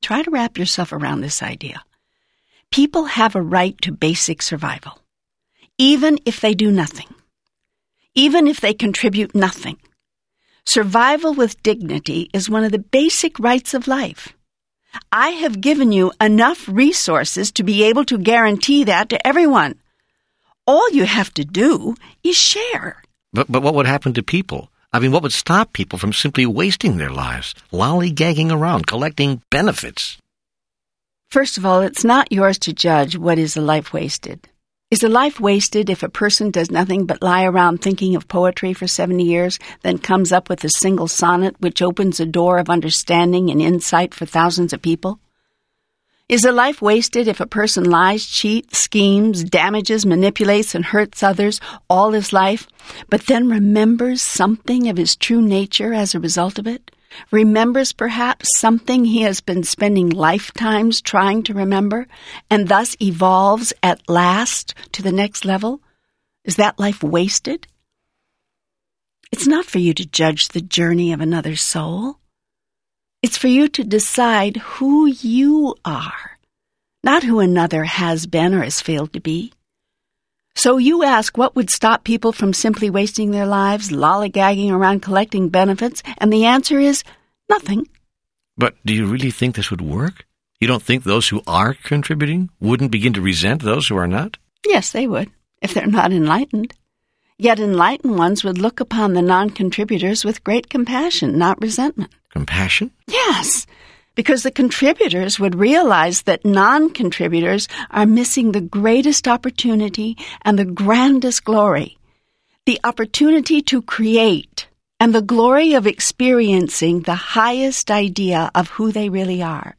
Try to wrap yourself around this idea. People have a right to basic survival, even if they do nothing, even if they contribute nothing. Survival with dignity is one of the basic rights of life. I have given you enough resources to be able to guarantee that to everyone. All you have to do is share. But what would happen to people? I mean, what would stop people from simply wasting their lives, lollygagging around, collecting benefits? First of all, it's not yours to judge what is a life wasted. Is a life wasted if a person does nothing but lie around thinking of poetry for 70 years, then comes up with a single sonnet which opens a door of understanding and insight for thousands of people? Is a life wasted if a person lies, cheats, schemes, damages, manipulates, and hurts others all his life, but then remembers something of his true nature as a result of it? Remembers perhaps something he has been spending lifetimes trying to remember, and thus evolves at last to the next level? Is that life wasted? It's not for you to judge the journey of another soul. It's for you to decide who you are, not who another has been or has failed to be. So you ask what would stop people from simply wasting their lives, lollygagging around collecting benefits, and the answer is nothing. But do you really think this would work? You don't think those who are contributing wouldn't begin to resent those who are not? Yes, they would, if they're not enlightened. Yet enlightened ones would look upon the non-contributors with great compassion, not resentment. Compassion? Yes, because the contributors would realize that non-contributors are missing the greatest opportunity and the grandest glory, the opportunity to create and the glory of experiencing the highest idea of who they really are.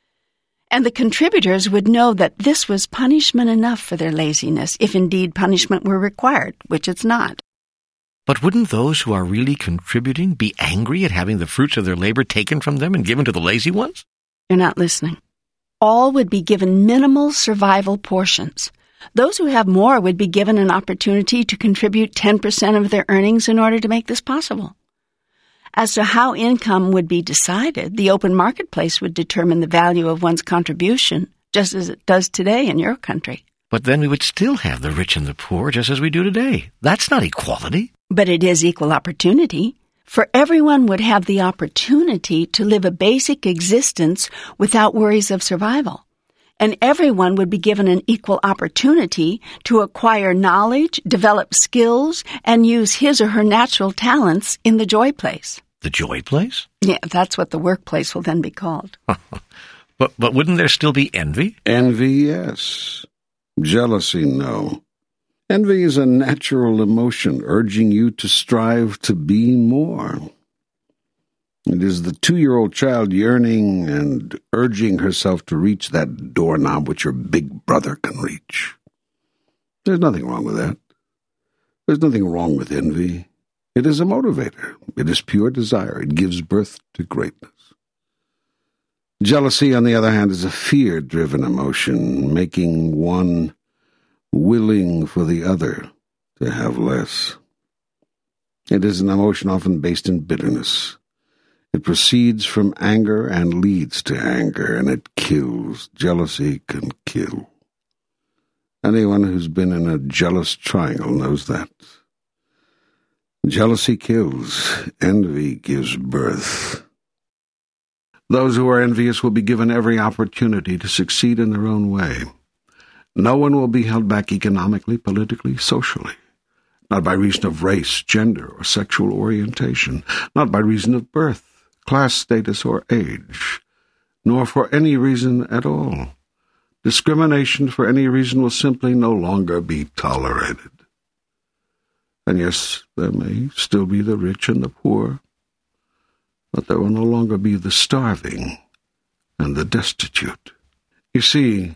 And the contributors would know that this was punishment enough for their laziness, if indeed punishment were required, which it's not. But wouldn't those who are really contributing be angry at having the fruits of their labor taken from them and given to the lazy ones? You're not listening. All would be given minimal survival portions. Those who have more would be given an opportunity to contribute 10% of their earnings in order to make this possible. As to how income would be decided, the open marketplace would determine the value of one's contribution, just as it does today in your country. But then we would still have the rich and the poor, just as we do today. That's not equality. But it is equal opportunity. For everyone would have the opportunity to live a basic existence without worries of survival. And everyone would be given an equal opportunity to acquire knowledge, develop skills, and use his or her natural talents in the joy place. The joy place? Yeah, that's what the workplace will then be called. But wouldn't there still be envy? Envy, yes. Jealousy, no. Envy is a natural emotion urging you to strive to be more. It is the 2-year-old child yearning and urging herself to reach that doorknob which your big brother can reach. There's nothing wrong with that. There's nothing wrong with envy. It is a motivator. It is pure desire. It gives birth to greatness. Jealousy, on the other hand, is a fear-driven emotion, making one willing for the other to have less. It is an emotion often based in bitterness. It proceeds from anger and leads to anger, and it kills. Jealousy can kill. Anyone who's been in a jealous triangle knows that. Jealousy kills. Envy gives birth. Those who are envious will be given every opportunity to succeed in their own way. No one will be held back economically, politically, socially. Not by reason of race, gender, or sexual orientation. Not by reason of birth, class status, or age. Nor for any reason at all. Discrimination for any reason will simply no longer be tolerated. And yes, there may still be the rich and the poor, but there will no longer be the starving and the destitute. You see,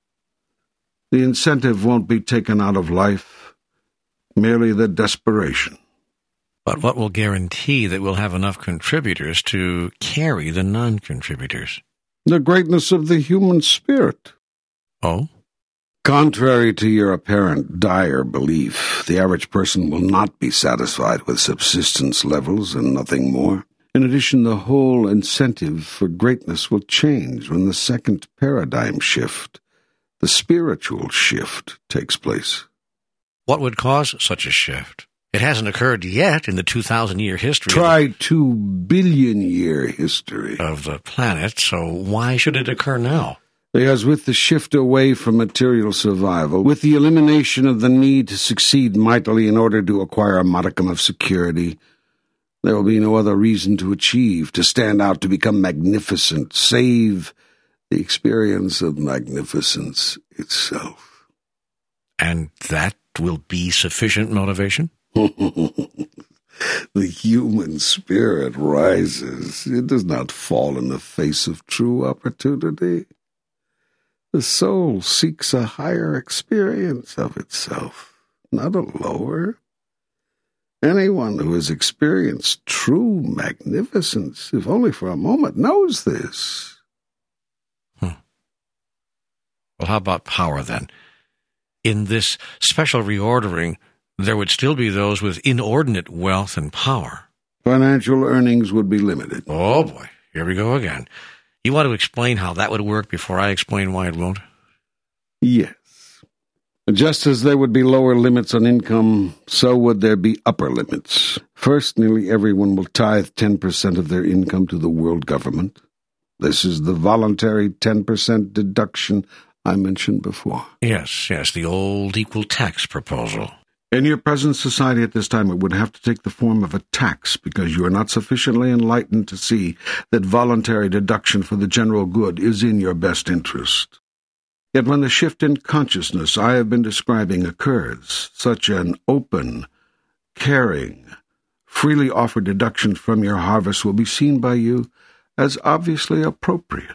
the incentive won't be taken out of life, merely the desperation. But what will guarantee that we'll have enough contributors to carry the non-contributors? The greatness of the human spirit. Oh? Contrary to your apparent dire belief, the average person will not be satisfied with subsistence levels and nothing more. In addition, the whole incentive for greatness will change when the second paradigm shift, the spiritual shift, takes place. What would cause such a shift? It hasn't occurred yet in the 2,000-year history. Try 2 billion-year history of the planet, so why should it occur now? Because with the shift away from material survival, with the elimination of the need to succeed mightily in order to acquire a modicum of security, there will be no other reason to achieve, to stand out, to become magnificent, save the experience of magnificence itself. And that will be sufficient motivation? The human spirit rises. It does not fall in the face of true opportunity. The soul seeks a higher experience of itself, not a lower. Anyone who has experienced true magnificence, if only for a moment, knows this. Well, how about power, then? In this special reordering, there would still be those with inordinate wealth and power. Financial earnings would be limited. Oh, boy. Here we go again. You want to explain how that would work before I explain why it won't? Yes. Just as there would be lower limits on income, so would there be upper limits. First, nearly everyone will tithe 10% of their income to the world government. This is the voluntary 10% deduction I mentioned before. Yes, the old equal tax proposal. In your present society at this time, it would have to take the form of a tax because you are not sufficiently enlightened to see that voluntary deduction for the general good is in your best interest. Yet when the shift in consciousness I have been describing occurs, such an open, caring, freely offered deduction from your harvest will be seen by you as obviously appropriate.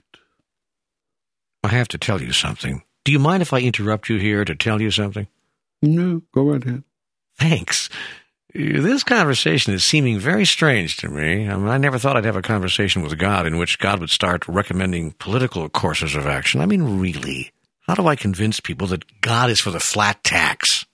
I have to tell you something. Do you mind if I interrupt you here to tell you something? No, go right ahead. Thanks. This conversation is seeming very strange to me. I never thought I'd have a conversation with God in which God would start recommending political courses of action. I mean, really, how do I convince people that God is for the flat tax?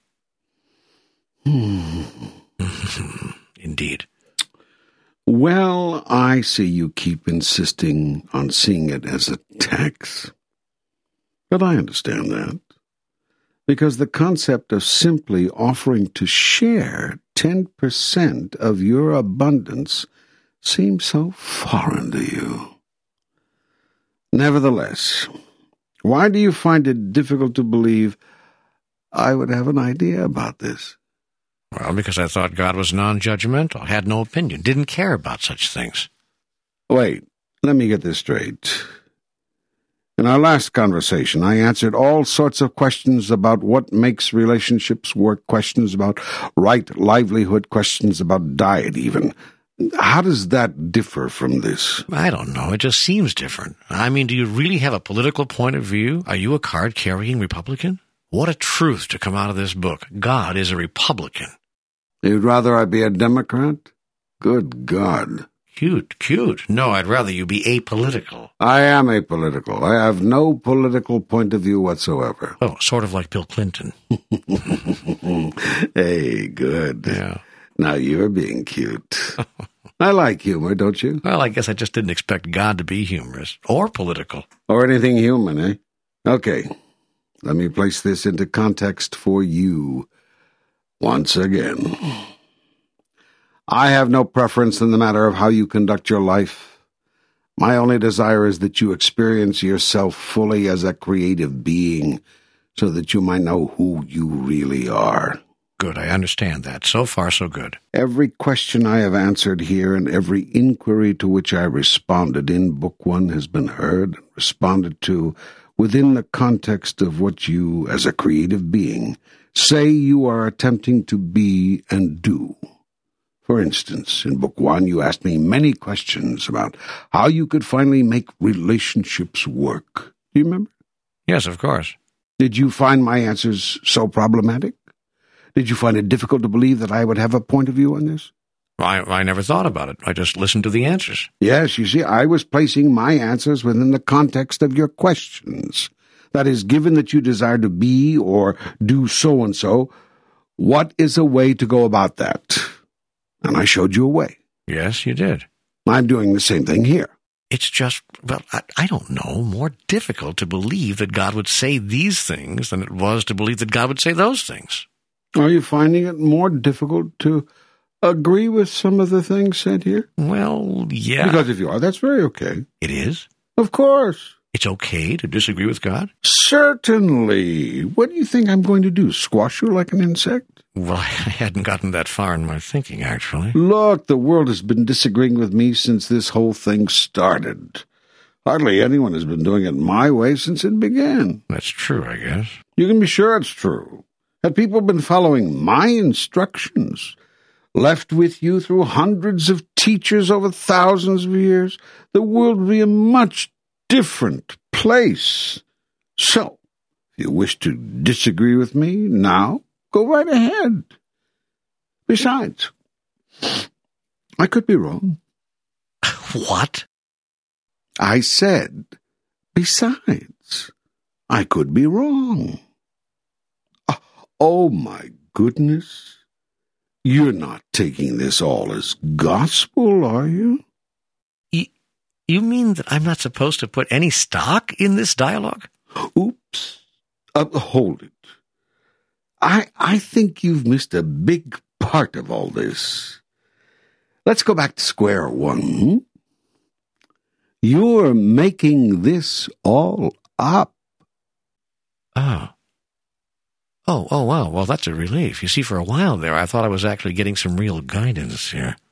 Indeed. Well, I see you keep insisting on seeing it as a tax. But I understand that. Because the concept of simply offering to share 10% of your abundance seems so foreign to you. Nevertheless, why do you find it difficult to believe I would have an idea about this? Well, because I thought God was non-judgmental, had no opinion, didn't care about such things. Wait, let me get this straight. In our last conversation, I answered all sorts of questions about what makes relationships work, questions about right livelihood, questions about diet even. How does that differ from this? I don't know. It just seems different. I mean, do you really have a political point of view? Are you a card-carrying Republican? What a truth to come out of this book. God is a Republican. You'd rather I be a Democrat? Good God. Cute. No, I'd rather you be apolitical. I am apolitical. I have no political point of view whatsoever. Oh, sort of like Bill Clinton. Hey, good. Yeah. Now you're being cute. I like humor, don't you? Well, I guess I just didn't expect God to be humorous or political. Or anything human, eh? Okay, let me place this into context for you once again. I have no preference in the matter of how you conduct your life. My only desire is that you experience yourself fully as a creative being so that you might know who you really are. Good, I understand that. So far, so good. Every question I have answered here and every inquiry to which I responded in Book 1 has been heard and responded to within the context of what you, as a creative being, say you are attempting to be and do. For instance, in Book 1, you asked me many questions about how you could finally make relationships work. Do you remember? Yes, of course. Did you find my answers so problematic? Did you find it difficult to believe that I would have a point of view on this? I never thought about it. I just listened to the answers. Yes, you see, I was placing my answers within the context of your questions. That is, given that you desire to be or do so-and-so, what is a way to go about that? And I showed you a way. Yes, you did. I'm doing the same thing here. It's just, well, I don't know, more difficult to believe that God would say these things than it was to believe that God would say those things. Are you finding it more difficult to agree with some of the things said here? Well, yeah. Because if you are, that's very okay. It is? Of course. It's okay to disagree with God? Certainly. What do you think I'm going to do, squash you like an insect? Well, I hadn't gotten that far in my thinking, actually. Look, the world has been disagreeing with me since this whole thing started. Hardly anyone has been doing it my way since it began. That's true, I guess. You can be sure it's true. Had people been following my instructions, left with you through hundreds of teachers over thousands of years, the world would be a much different place. So, if you wish to disagree with me now, go right ahead. Besides, I could be wrong. What? I said, besides, I could be wrong. Oh, my goodness. You're not taking this all as gospel, are you? You mean that I'm not supposed to put any stock in this dialogue? Oops. Hold it. I think you've missed a big part of all this. Let's go back to square one. You're making this all up. Oh, wow. Well, that's a relief. You see, for a while there, I thought I was actually getting some real guidance here.